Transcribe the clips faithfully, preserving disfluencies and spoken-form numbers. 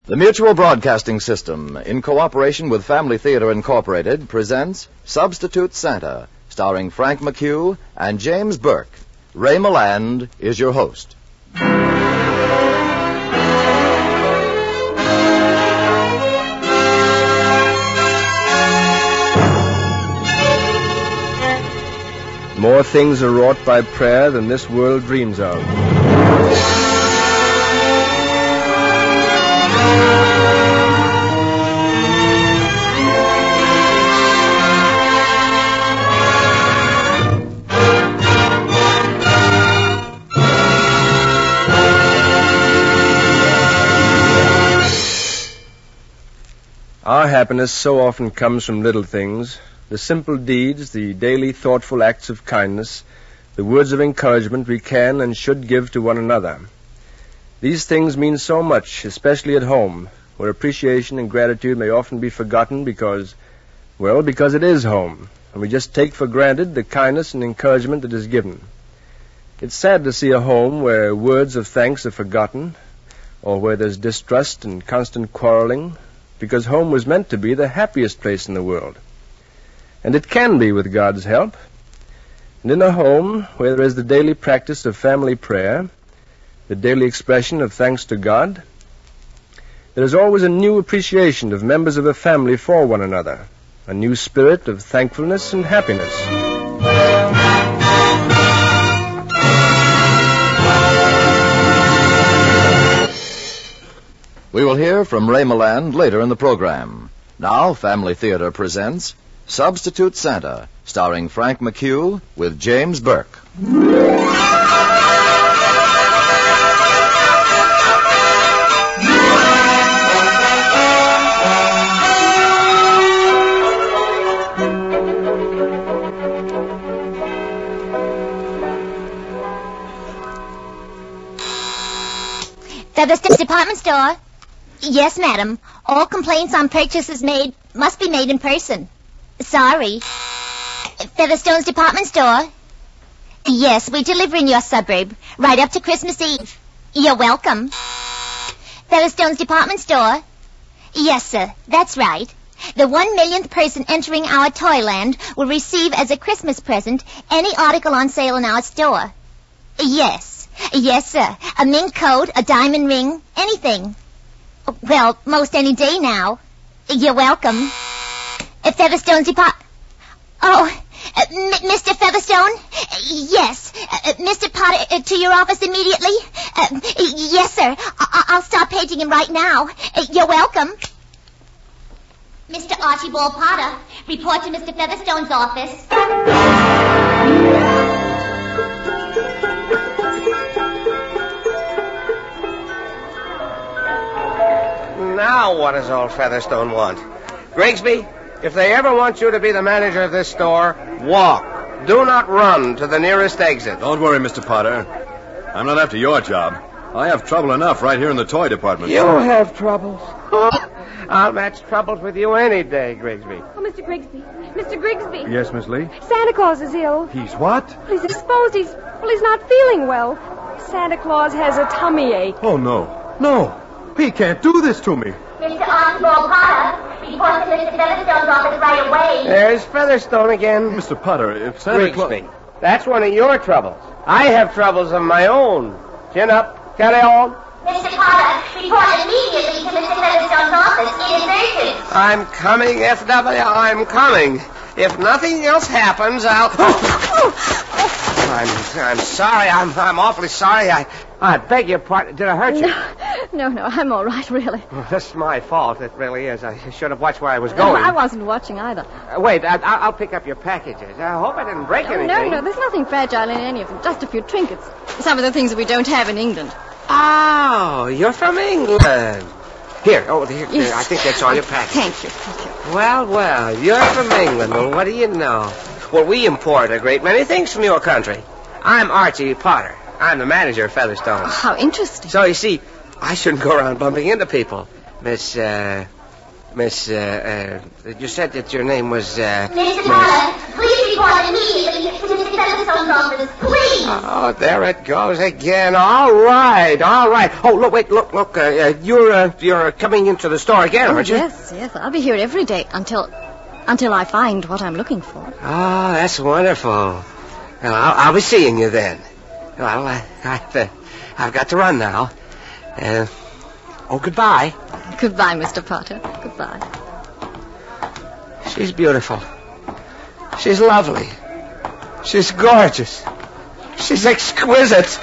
The Mutual Broadcasting System, in cooperation with Family Theater Incorporated, presents Substitute Santa, starring Frank McHugh and James Burke. Ray Milland is your host. More things are wrought by prayer than this world dreams of. Our happiness so often comes from little things, the simple deeds, the daily thoughtful acts of kindness, the words of encouragement we can and should give to one another. These things mean so much, especially at home, where appreciation and gratitude may often be forgotten because, well, because it is home, and we just take for granted the kindness and encouragement that is given. It's sad to see a home where words of thanks are forgotten, or where there's distrust and constant quarreling, because home was meant to be the happiest place in the world. And it can be with God's help. And in a home where there is the daily practice of family prayer, the daily expression of thanks to God, there is always a new appreciation of members of a family for one another, a new spirit of thankfulness and happiness. We will hear from Ray Milland later in the program. Now, Family Theater presents Substitute Santa, starring Frank McHugh with James Burke. Featherstone's department store. Yes, madam. All complaints on purchases made must be made in person. Sorry. Featherstone's department store. Yes, we deliver in your suburb, right up to Christmas Eve. You're welcome. Featherstone's department store. Yes, sir, that's right. The one millionth person entering our Toyland will receive as a Christmas present any article on sale in our store. Yes. Yes, sir. A mink coat, a diamond ring, anything. Well, most any day now. You're welcome. Uh, Featherstone's depart... Oh, uh, M- Mister Featherstone? Uh, yes. Uh, Mister Potter, uh, to your office immediately? Uh, yes, sir. I- I'll start paging him right now. Uh, you're welcome. Mister Archibald Potter, report to Mister Featherstone's office. Now what does old Featherstone want? Grigsby, if they ever want you to be the manager of this store, walk. Do not run to the nearest exit. Don't worry, Mister Potter. I'm not after your job. I have trouble enough right here in the toy department. You have troubles. I'll match troubles with you any day, Grigsby. Oh, Mister Grigsby. Mister Grigsby. Yes, Miss Lee? Santa Claus is ill. He's what? He's exposed. He's, well, he's not feeling well. Santa Claus has a tummy ache. Oh, no. No. He can't do this to me. Mister Archibald Potter, report to Mister Featherstone's office right away. There's Featherstone again. Mister Potter, if Santa Claus... Grigsby, that's one of your troubles. I have troubles of my own. Chin up. Carry on. Mister Potter, report immediately to Mister Featherstone's office. It is urgent. I'm coming, F W. I'm coming. If nothing else happens, I'll... I'm, I'm sorry. I'm, I'm awfully sorry. I, I beg your pardon. Did I hurt you? No, no, no. I'm all right, really. Well, this is my fault. It really is. I should have watched where I was going. No, I wasn't watching either. Uh, wait, I, I'll pick up your packages. I hope I didn't break No, anything. no, no. There's nothing fragile in any of them. Just a few trinkets. Some of the things that we don't have in England. Oh, you're from England. Here, oh, here, Yes. here. I think that's all your packages. Thank you. Thank you. Well, well, you're from England. Well, what do you know? Well, we import a great many things from your country. I'm Archie Potter. I'm the manager of Featherstone. Oh, how interesting. So, you see, I shouldn't go around bumping into people. Miss, uh... Miss, uh... uh you said that your name was, uh... Mister Potter, please report immediately to Mister Featherstone's office, please. Oh, there it goes again. All right, all right. Oh, look, wait, look, look. Uh, uh, you're uh, you're coming into the store again, Oh, aren't you? yes, yes. I'll be here every day until until I find what I'm looking for. Oh, that's wonderful. Well, I'll, I'll be seeing you then. Well, I, I've, uh, I've got to run now. Uh, oh, goodbye. Goodbye, Mister Potter. Goodbye. She's beautiful. She's lovely. She's gorgeous. She's exquisite.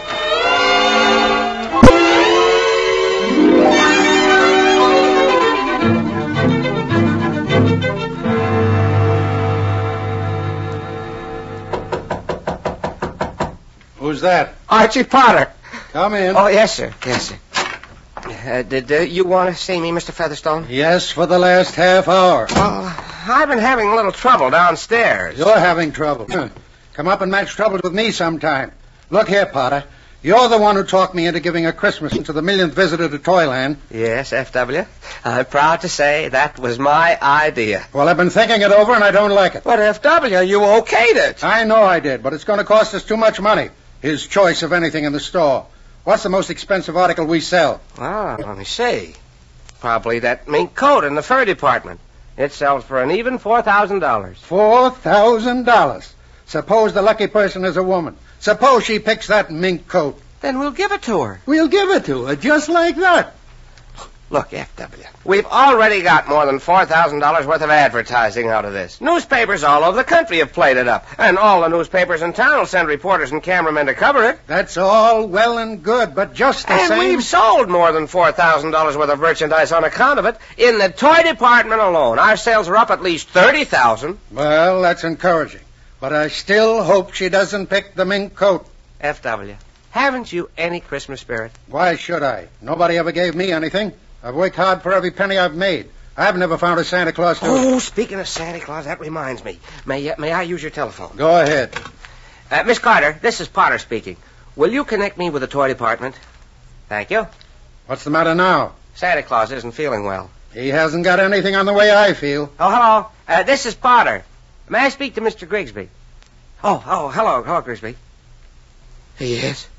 Who's that? Archie Potter. Come in. Oh, yes, sir. Yes, sir. Uh, did uh, you want to see me, Mister Featherstone? Yes, for the last half hour. Well, I've been having a little trouble downstairs. You're having trouble. Huh. Come up and match troubles with me sometime. Look here, Potter. You're the one who talked me into giving a Christmas to the millionth visitor to Toyland. Yes, F W I'm proud to say that was my idea. Well, I've been thinking it over, and I don't like it. But, F W, you okayed it. I know I did, but it's going to cost us too much money. His choice of anything in the store. What's the most expensive article we sell? Ah, let me see. Probably that mink coat in the fur department. It sells for an even four thousand dollars. Four thousand dollars. Suppose the lucky person is a woman. Suppose she picks that mink coat. Then we'll give it to her. We'll give it to her, just like that. Look, F W we've already got more than four thousand dollars worth of advertising out of this. Newspapers all over the country have played it up. And all the newspapers in town will send reporters and cameramen to cover it. That's all well and good, but just the And same... we've sold more than four thousand dollars worth of merchandise on account of it. In the toy department alone, our sales are up at least thirty thousand dollars. Well, that's encouraging. But I still hope she doesn't pick the mink coat. F W haven't you any Christmas spirit? Why should I? Nobody ever gave me anything. I've worked hard for every penny I've made. I've never found a Santa Claus to... Oh, speaking of Santa Claus, that reminds me. May, uh, may I use your telephone? Go ahead. Uh, Miss Carter, this is Potter speaking. Will you connect me with the toy department? Thank you. What's the matter now? Santa Claus isn't feeling well. He hasn't got anything on the way I feel. Oh, hello. Uh, this is Potter. May I speak to Mister Grigsby? Oh, oh, hello, hello, Grigsby. He is?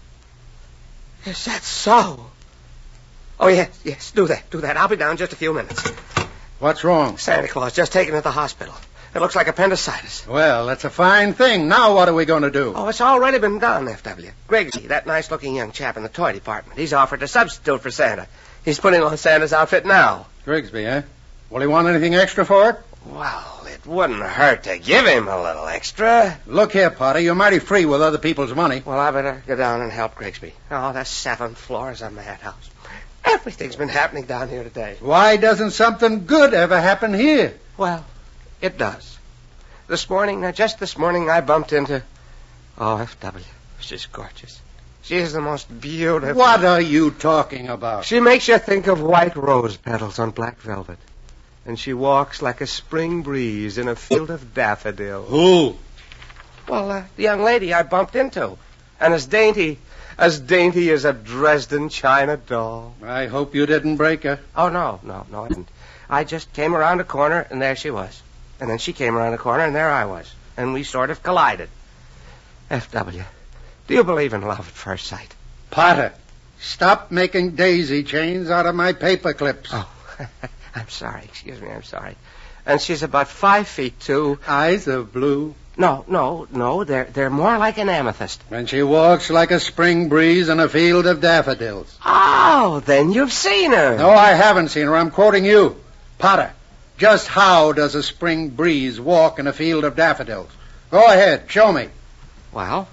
Is that so? Oh, yes, yes, do that, do that. I'll be down in just a few minutes. What's wrong? Santa Claus just taken to the hospital. It looks like appendicitis. Well, that's a fine thing. Now what are we going to do? Oh, it's already been done, F W Grigsby, that nice-looking young chap in the toy department, he's offered to substitute for Santa. He's putting on Santa's outfit now. Grigsby, eh? Will he want anything extra for it? Well, it wouldn't hurt to give him a little extra. Look here, Potter. You're mighty free with other people's money. Well, I better go down and help Grigsby. Oh, the seventh floor is a madhouse. Everything's been happening down here today. Why doesn't something good ever happen here? Well, it does. This morning, uh, just this morning, I bumped into... Oh, F W She's gorgeous. She is the most beautiful... What are you talking about? She makes you think of white rose petals on black velvet. And she walks like a spring breeze in a field of daffodils. Who? Well, uh, the young lady I bumped into. And as dainty... As dainty as a Dresden china doll. I hope you didn't break her. Oh, no, no, no, I didn't. I just came around a corner, and there she was. And then she came around a corner, and there I was. And we sort of collided. F W, do you believe in love at first sight? Potter, stop making daisy chains out of my paper clips. Oh, I'm sorry. Excuse me, I'm sorry. And she's about five feet two. Eyes of blue. No, no, no. They're they're more like an amethyst. And she walks like a spring breeze in a field of daffodils. Oh, then you've seen her. No, I haven't seen her. I'm quoting you. Potter, just how does a spring breeze walk in a field of daffodils? Go ahead, show me. Well...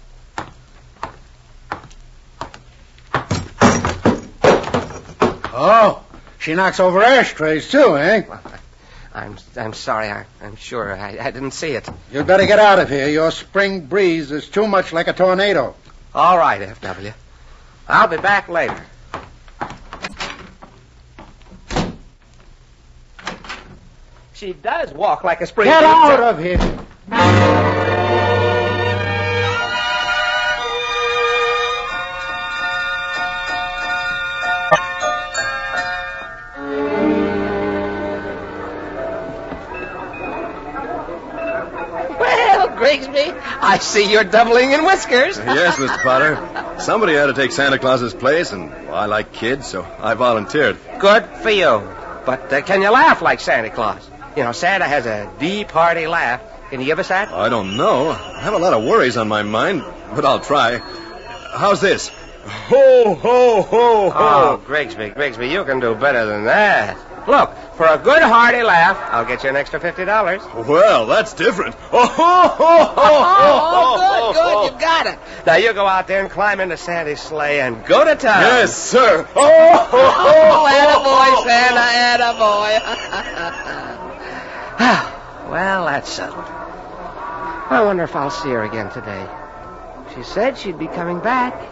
Oh, she knocks over ashtrays, too, eh? Well, I'm I'm sorry. I, I'm sure. I, I didn't see it. You'd better get out of here. Your spring breeze is too much like a tornado. All right, F W I'll be back later. She does walk like a spring breeze. Get out of here. Grigsby, I see you're doubling in whiskers. Yes, Mister Potter. Somebody had to take Santa Claus's place, and well, I like kids, so I volunteered. Good for you. But uh, can you laugh like Santa Claus? You know, Santa has a deep, hearty laugh. Can you give us that? I don't know. I have a lot of worries on my mind, but I'll try. How's this? Ho, ho, ho, ho. Oh, Grigsby, Grigsby, you can do better than that. Look, for a good, hearty laugh, I'll get you an extra fifty dollars. Well, that's different. Oh, ho, ho, ho, Oh, good, good, you got it. Now you go out there and climb into Santa's sleigh and go to town. Yes, sir. Oh, ho, ho, Oh, attaboy, Santa, attaboy. Well, that's settled. I wonder if I'll see her again today. She said she'd be coming back.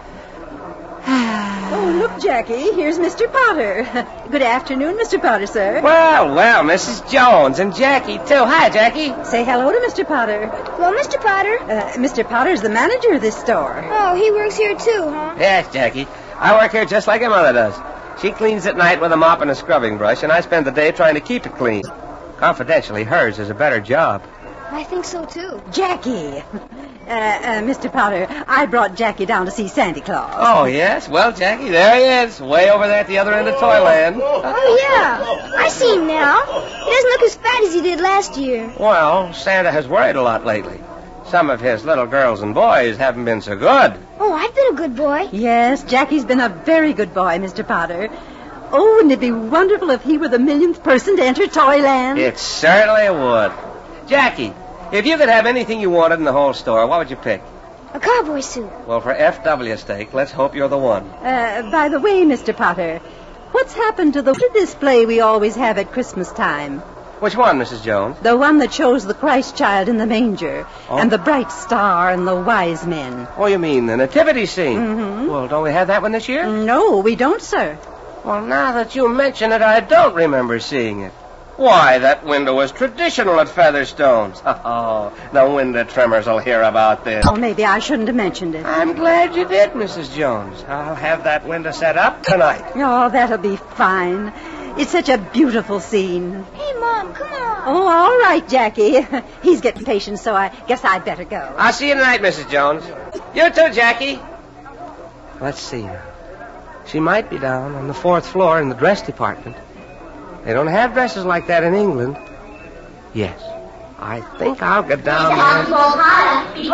Oh, look, Jackie, here's Mister Potter. Good afternoon, Mister Potter, sir. Well, well, Missus Jones and Jackie, too. Hi, Jackie. Say hello to Mister Potter. Well, Mister Potter. Uh, Mister Potter's the manager of this store. Oh, he works here too, huh? Yes, Jackie. I work here just like your mother does. She cleans at night with a mop and a scrubbing brush, and I spend the day trying to keep it clean. Confidentially, hers is a better job. I think so, too. Jackie. Uh, uh, Mister Potter, I brought Jackie down to see Santa Claus. Oh, yes? Well, Jackie, there he is, way over there at the other end of Toyland. Oh, yeah. I see him now. He doesn't look as fat as he did last year. Well, Santa has worried a lot lately. Some of his little girls and boys haven't been so good. Oh, I've been a good boy. Yes, Jackie's been a very good boy, Mister Potter. Oh, wouldn't it be wonderful if he were the millionth person to enter Toyland? It certainly would. Jackie, if you could have anything you wanted in the whole store, what would you pick? A cowboy suit. Well, for F W's sake, let's hope you're the one. Uh, by the way, Mister Potter, what's happened to the display we always have at Christmas time? Which one, Missus Jones? The one that shows the Christ child in the manger, Oh. and the bright star and the wise men. Oh, you mean the nativity scene? Mm-hmm. Well, don't we have that one this year? No, we don't, sir. Well, now that you mention it, I don't remember seeing it. Why, that window was traditional at Featherstone's. Oh, the window trimmers will hear about this. Oh, maybe I shouldn't have mentioned it. I'm glad you did, Missus Jones. I'll have that window set up tonight. Oh, that'll be fine. It's such a beautiful scene. Hey, Mom, come on. Oh, all right, Jackie. He's getting patient, so I guess I'd better go. I'll see you tonight, Missus Jones. You too, Jackie. Let's see now. She might be down on the fourth floor in the dress department. They don't have dresses like that in England. Yes. I think I'll get down there.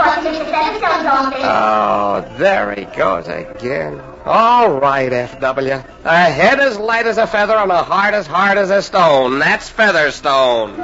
Oh, there he goes again. All right, F W. A head as light as a feather and a heart as hard as a stone. That's Featherstone.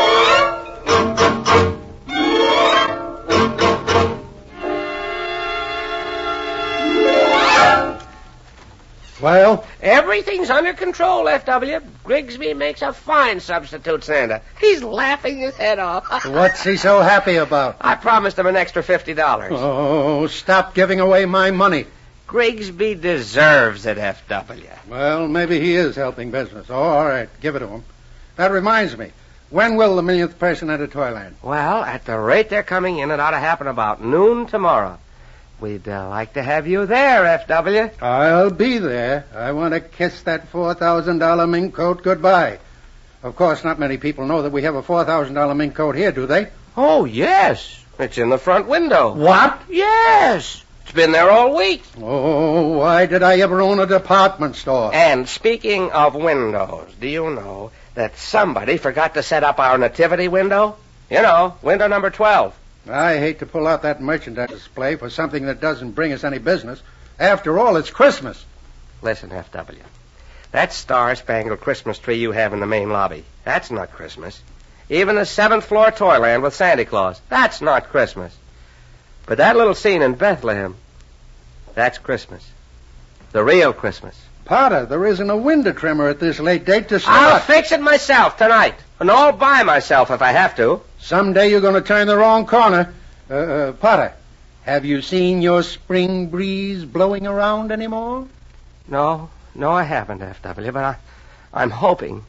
Well? Everything's under control, F W. Grigsby makes a fine substitute Santa. He's laughing his head off. What's he so happy about? I promised him an extra fifty dollars. Oh, stop giving away my money. Grigsby deserves it, F W. Well, maybe he is helping business. Oh, all right, give it to him. That reminds me. When will the millionth person enter Toyland? Well, at the rate they're coming in, it ought to happen about noon tomorrow. We'd uh, like to have you there, F W. I'll be there. I want to kiss that four thousand dollars mink coat goodbye. Of course, not many people know that we have a four thousand dollars mink coat here, do they? Oh, yes. It's in the front window. What? Yes. It's been there all week. Oh, why did I ever own a department store? And speaking of windows, do you know that somebody forgot to set up our nativity window? You know, window number twelve. I hate to pull out that merchandise display for something that doesn't bring us any business. After all, it's Christmas. Listen, F W. That star-spangled Christmas tree you have in the main lobby, that's not Christmas. Even the seventh floor Toyland with Santa Claus, that's not Christmas. But that little scene in Bethlehem, that's Christmas. The real Christmas. Potter, there isn't a window trimmer at this late date to I'll start. fix it myself tonight. And all by myself if I have to. Someday you're going to turn the wrong corner. Uh, uh, Potter, have you seen your spring breeze blowing around anymore? No, no, I haven't, F W, but I, I'm hoping.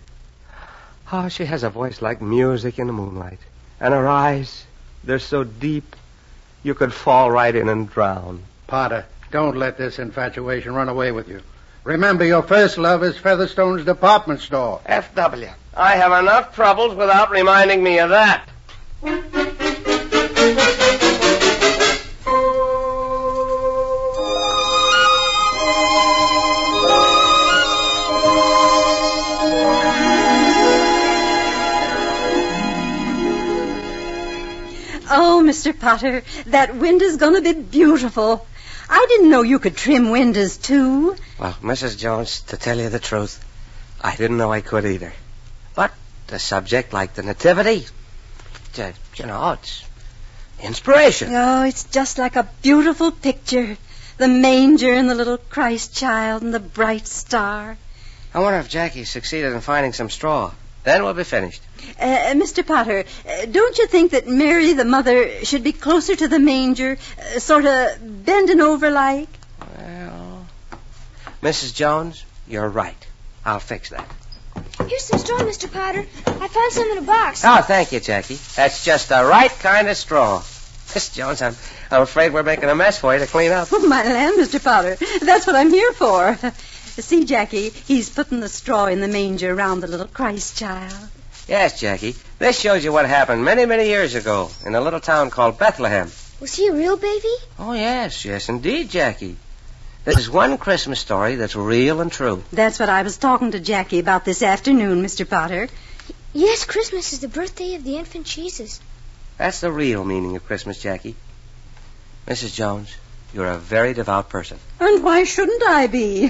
Oh, she has a voice like music in the moonlight. And her eyes, they're so deep, you could fall right in and drown. Potter, don't let this infatuation run away with you. Remember, your first love is Featherstone's department store. F W, I have enough troubles without reminding me of that. Oh, Mister Potter, that window's going to be beautiful. I didn't know you could trim windows, too. Well, Missus Jones, to tell you the truth, I didn't know I could either. But a subject like the Nativity, uh, you know, it's inspiration. Oh, it's just like a beautiful picture. The manger and the little Christ child and the bright star. I wonder if Jackie succeeded in finding some straw. Then we'll be finished. Uh, Mister Potter, uh, don't you think that Mary, the mother, should be closer to the manger, uh, sort of bending over like? Well, Missus Jones, you're right. I'll fix that. Here's some straw, Mister Potter. I found some in a box. Oh, thank you, Jackie. That's just the right kind of straw. Miss Jones, I'm, I'm afraid we're making a mess for you to clean up. Oh, my land, Mister Potter. That's what I'm here for. See, Jackie, he's putting the straw in the manger around the little Christ child. Yes, Jackie. This shows you what happened many, many years ago in a little town called Bethlehem. Was he a real baby? Oh, yes, yes, indeed, Jackie. This is one Christmas story that's real and true. That's what I was talking to Jackie about this afternoon, Mister Potter. Yes, Christmas is the birthday of the infant Jesus. That's the real meaning of Christmas, Jackie. Missus Jones, you're a very devout person. And why shouldn't I be?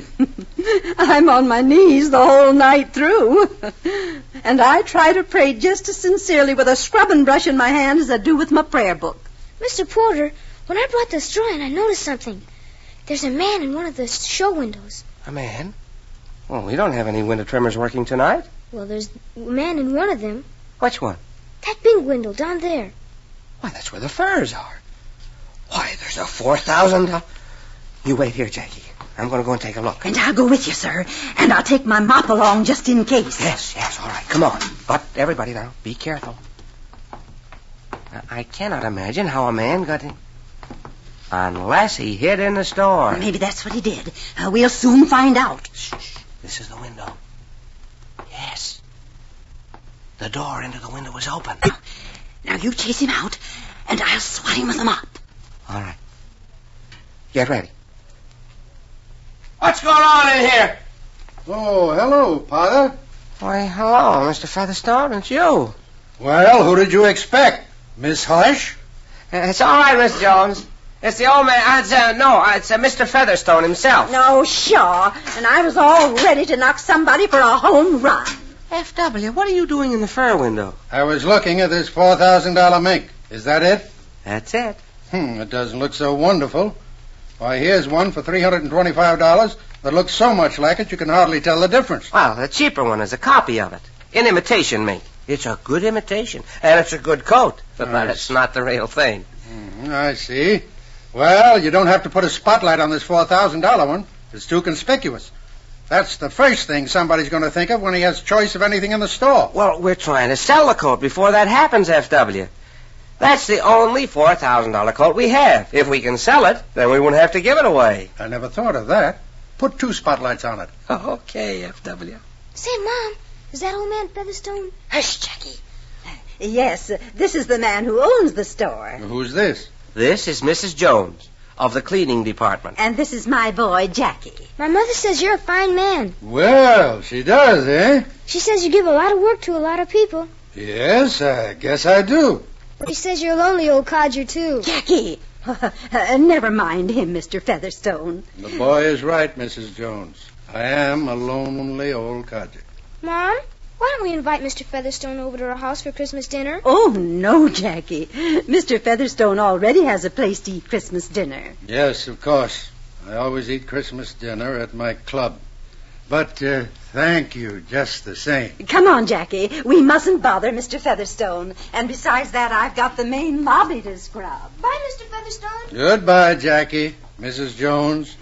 I'm on my knees the whole night through. And I try to pray just as sincerely with a scrubbing brush in my hand as I do with my prayer book. Mister Porter, when I brought the straw in, I noticed something. There's a man in one of the show windows. A man? Well, we don't have any window trimmers working tonight. Well, there's a man in one of them. Which one? That big window down there. Why, that's where the furs are. Why, there's a four thousand... Uh... You wait here, Jackie. I'm going to go and take a look. And I'll go with you, sir. And I'll take my mop along just in case. Yes, yes, all right. Come on. But everybody now, be careful. Now, I cannot imagine how a man got in... Unless he hid in the store. Maybe that's what he did. Uh, we'll soon find out. Shh, shh. This is the window. Yes. The door into the window is open. Now, now you chase him out, and I'll swat him with a mop. All right. Get ready. What's going on in here? Oh, hello, Potter. Why, hello, Mister Featherstone. It's you. Well, who did you expect? Miss Hush? Uh, it's all right, Miss Jones. It's the old man. Uh, it's, uh, no, uh, it's uh, Mister Featherstone himself. No, sure. And I was all ready to knock somebody for a home run. F W, what are you doing in the fur window? I was looking at this four thousand dollars mink. Is that it? That's it. Hmm, it doesn't look so wonderful. Why, here's one for three hundred twenty-five dollars that looks so much like it you can hardly tell the difference. Well, the cheaper one is a copy of it. In imitation mink. It's a good imitation. And it's a good coat. But Nice. it's not the real thing. Mm, I see. Well, you don't have to put a spotlight on this four thousand dollars one. It's too conspicuous. That's the first thing somebody's going to think of when he has choice of anything in the store. Well, we're trying to sell the coat before that happens, F W. That's the only four thousand dollars coat we have. If we can sell it, then we won't have to give it away. I never thought of that. Put two spotlights on it. Okay, F W. Say, Mom, is that old man Featherstone? Hush, Jackie. Yes, uh, this is the man who owns the store. Who's this? This is Missus Jones of the cleaning department. And this is my boy, Jackie. My mother says you're a fine man. Well, she does, eh? She says you give a lot of work to a lot of people. Yes, I guess I do. But she says you're a lonely old codger, too. Jackie! Uh, never mind him, Mister Featherstone. The boy is right, Missus Jones. I am a lonely old codger. Mom, why don't we invite Mister Featherstone over to our house for Christmas dinner? Oh, no, Jackie. Mister Featherstone already has a place to eat Christmas dinner. Yes, of course. I always eat Christmas dinner at my club. But uh, thank you just the same. Come on, Jackie. We mustn't bother Mister Featherstone. And besides that, I've got the main lobby to scrub. Bye, Mister Featherstone. Goodbye, Jackie. Missus Jones.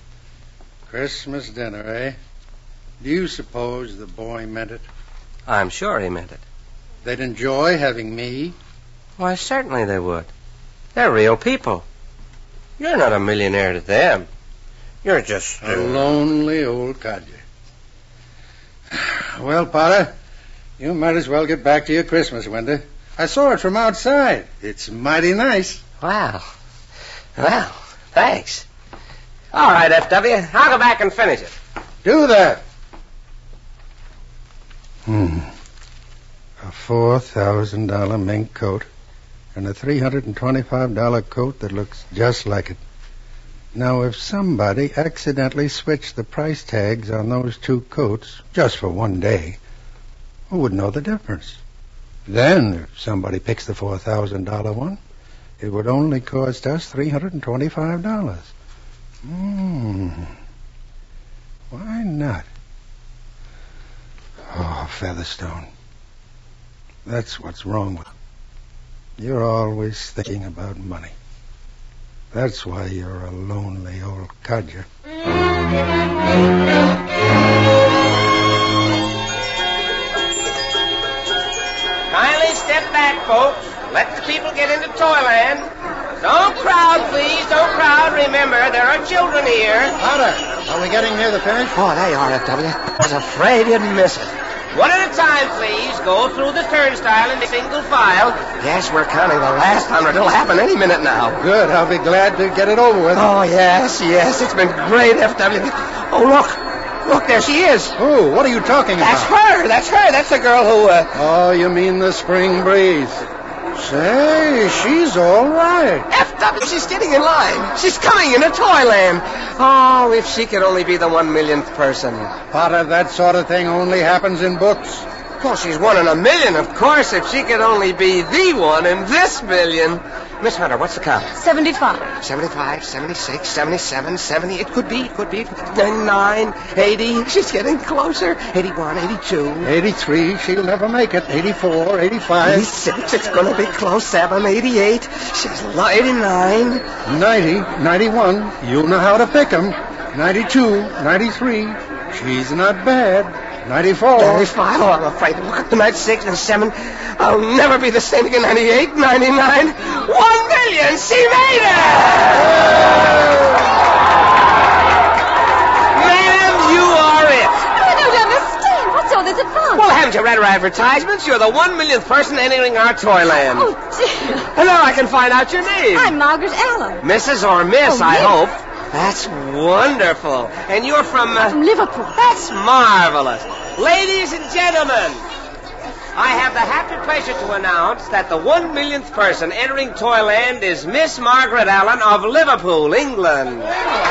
Christmas dinner, eh? Do you suppose the boy meant it? I'm sure he meant it. They'd enjoy having me? Why, certainly they would. They're real people. You're not a millionaire to them. You're just... A lonely old codger. Well, Potter, you might as well get back to your Christmas window. I saw it from outside. It's mighty nice. Wow. Well, thanks. All right, F W. I'll go back and finish it. Do that. Hmm. A four thousand dollar mink coat and a three hundred twenty-five dollar coat that looks just like it. Now, if somebody accidentally switched the price tags on those two coats just for one day, who would know the difference? Then, if somebody picks the four thousand dollar one, it would only cost us three hundred twenty-five dollars. Hmm. Why not? Oh, Featherstone. That's what's wrong with you. You're always thinking about money. That's why you're a lonely old codger. Kindly step back, folks. Let the people get into Toyland. Don't crowd, please. Don't crowd. Remember, there are children here. Potter, are we getting near the finish? Oh, there you are, F W. I was afraid you'd miss it. One at a time, please. Go through the turnstile in single file. Yes, we're counting the last hundred. It'll happen any minute now. Good. I'll be glad to get it over with. Oh, yes, yes. It's been great, F W. Oh, look. Look, there she is. Who? What are you talking about? That's her. That's her. That's the girl who, uh... Oh, you mean the spring breeze. Say, she's all right. F W, she's getting in line. She's coming into Toyland. Oh, if she could only be the one millionth person. Potter, that sort of thing only happens in books. Well, she's one in a million, of course, if she could only be the one in this million. Miss Hunter, what's the count? Seventy-five. Seventy-five, seventy-six, seventy-seven, seventy. It could be, it could be. Ninety-nine, eighty. She's getting closer. Eighty-one, eighty-two. Eighty-three. She'll never make it. Eighty-four, eighty-five. Eighty-six. It's going to be close. Seven, eighty-eight. She's lo- eighty-nine. Ninety, ninety-one. You know how to pick 'em. Ninety-two, ninety-three. She's not bad. Ninety-four. Ninety-five. Oh, I'm afraid. Look at the ninety-six and seven. I'll never be the same again. Ninety-eight, ninety-nine. One million. She made it! Ma'am, you are it. I don't understand. What's all this about? Well, haven't you read our advertisements? You're the one millionth person entering our Toyland. Oh, dear. And now I can find out your name. I'm Margaret Allen. Missus or Miss, Oh, I Miss. hope. That's wonderful. And you're from... Uh, From Liverpool. That's marvelous. Ladies and gentlemen, I have the happy pleasure to announce that the one millionth person entering Toyland is Miss Margaret Allen of Liverpool, England.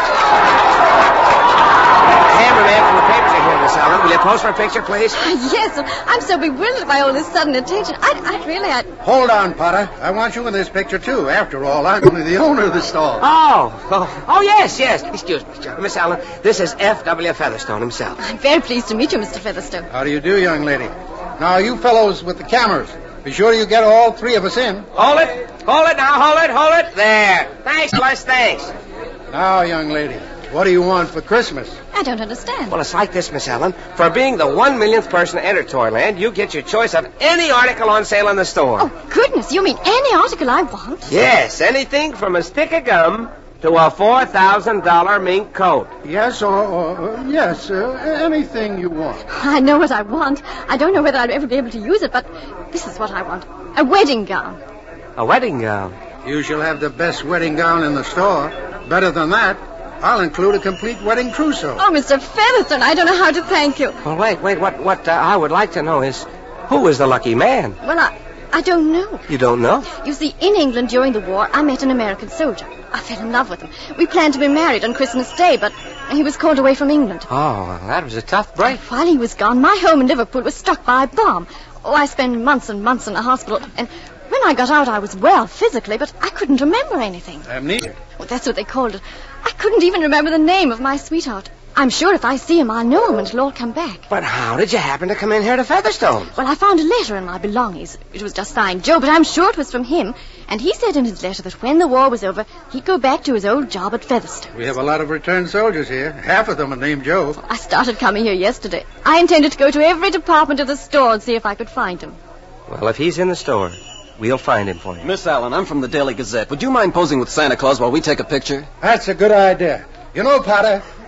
Cameraman from the papers are here, Miss Allen. Will you pose for a picture, please? Yes, I'm so bewildered by all this sudden attention. I, I really, I... Hold on, Potter. I want you in this picture, too. After all, I'm only the owner of the store. Oh, oh, oh yes, yes. Excuse me, Miss Allen. This is F W Featherstone himself. I'm very pleased to meet you, Mister Featherstone. How do you do, young lady? Now, you fellows with the cameras, be sure you get all three of us in. Hold it. Hold it now. Hold it. Hold it. There. Thanks, Les. Thanks. Now, young lady, what do you want for Christmas? I don't understand. Well, it's like this, Miss Allen. For being the one millionth person to enter Toyland, you get your choice of any article on sale in the store. Oh, goodness, you mean any article I want? Yes, anything from a stick of gum to a four thousand dollars mink coat. Yes, or, or uh, yes, uh, anything you want. I know what I want. I don't know whether I'll ever be able to use it, but this is what I want. A wedding gown. A wedding gown? You shall have the best wedding gown in the store. Better than that, I'll include a complete wedding trousseau. Oh, Mister Featherstone, I don't know how to thank you. Well, wait, wait. What, what uh, I would like to know is, who is the lucky man? Well, I, I don't know. You don't know? You see, in England during the war, I met an American soldier. I fell in love with him. We planned to be married on Christmas Day, but he was called away from England. Oh, well, that was a tough break. While he was gone, my home in Liverpool was struck by a bomb. Oh, I spent months and months in the hospital, and when I got out, I was well physically, but I couldn't remember anything. Amnesia. Well, that's what they called it. I couldn't even remember the name of my sweetheart. I'm sure if I see him, I'll know him and it'll all come back. But how did you happen to come in here to Featherstone? Well, I found a letter in my belongings. It was just signed Joe, but I'm sure it was from him. And he said in his letter that when the war was over, he'd go back to his old job at Featherstone. We have a lot of returned soldiers here. Half of them are named Joe. I started coming here yesterday. I intended to go to every department of the store and see if I could find him. Well, if he's in the store, we'll find him for you. Miss Allen, I'm from the Daily Gazette. Would you mind posing with Santa Claus while we take a picture? That's a good idea. You know, Potter,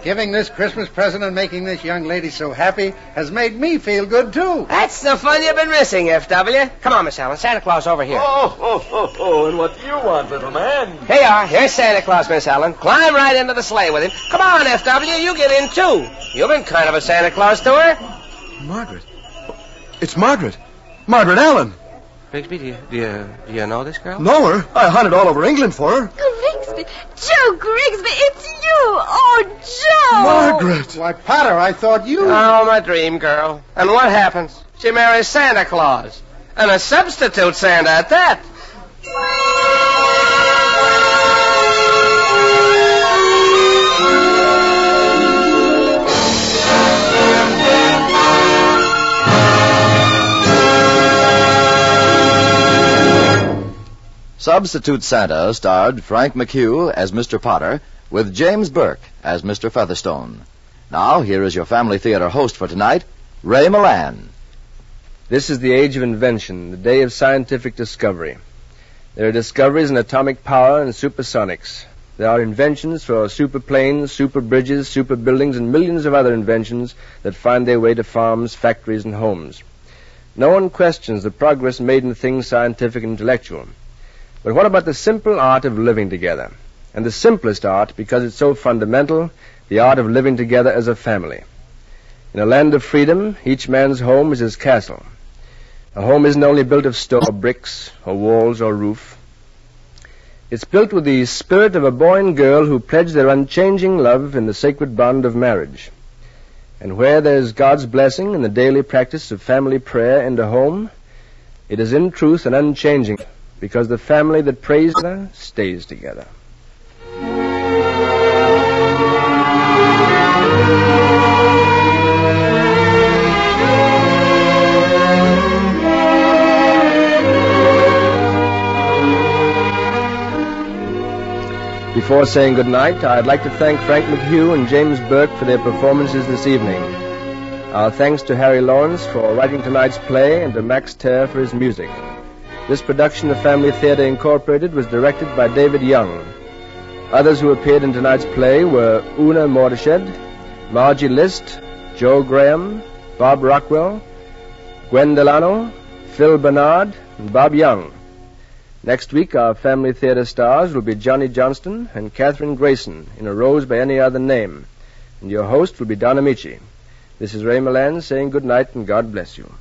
Giving this Christmas present and making this young lady so happy has made me feel good, too. That's the fun you've been missing, F W. Come on, Miss Allen. Santa Claus over here. Oh, oh, oh, oh, and what do you want, little man? Here you are. Here's Santa Claus, Miss Allen. Climb right into the sleigh with him. Come on, F W. You get in, too. You've been kind of a Santa Claus to her. Margaret. It's Margaret. Margaret Allen. Grigsby, do you, do you, do you know this girl? Know her? I hunted all over England for her. Grigsby! Joe Grigsby, it's you! Oh, Joe! Margaret! Why, Potter, I thought you... Oh, my dream girl. And what happens? She marries Santa Claus. And a substitute Santa at that. Substitute Santa starred Frank McHugh as Mister Potter, with James Burke as Mister Featherstone. Now, here is your Family Theater host for tonight, Ray Milland. This is the age of invention, the day of scientific discovery. There are discoveries in atomic power and supersonics. There are inventions for super planes, super bridges, super buildings, and millions of other inventions that find their way to farms, factories, and homes. No one questions the progress made in things scientific and intellectual. But what about the simple art of living together? And the simplest art, because it's so fundamental, the art of living together as a family. In a land of freedom, each man's home is his castle. A home isn't only built of stone or bricks or walls or roof. It's built with the spirit of a boy and girl who pledge their unchanging love in the sacred bond of marriage. And where there's God's blessing in the daily practice of family prayer in the home, it is in truth an unchanging, because the family that prays together stays together. Before saying good night, I'd like to thank Frank McHugh and James Burke for their performances this evening. Our thanks to Harry Lawrence for writing tonight's play and to Max Terr for his music. This production of Family Theater Incorporated was directed by David Young. Others who appeared in tonight's play were Una Mordeshed, Margie List, Joe Graham, Bob Rockwell, Gwen Delano, Phil Bernard, and Bob Young. Next week, our Family Theater stars will be Johnny Johnston and Catherine Grayson in A Rose by Any Other Name. And your host will be Don Amici. This is Ray Milland saying good night and God bless you.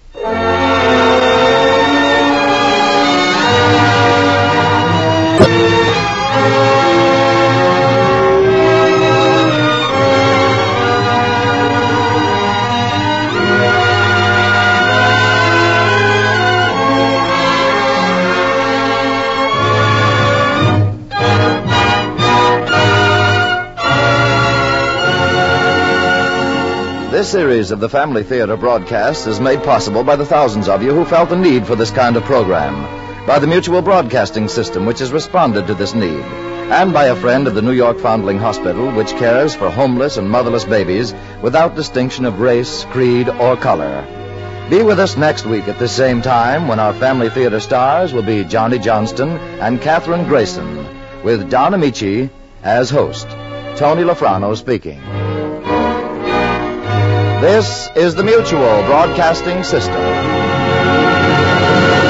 This series of the Family Theater broadcasts is made possible by the thousands of you who felt the need for this kind of program, by the Mutual Broadcasting System, which has responded to this need, and by a friend of the New York Foundling Hospital, which cares for homeless and motherless babies without distinction of race, creed, or color. Be with us next week at the same time when our Family Theater stars will be Johnny Johnston and Catherine Grayson, with Don Amici as host. Tony Lafrano speaking. This is the Mutual Broadcasting System.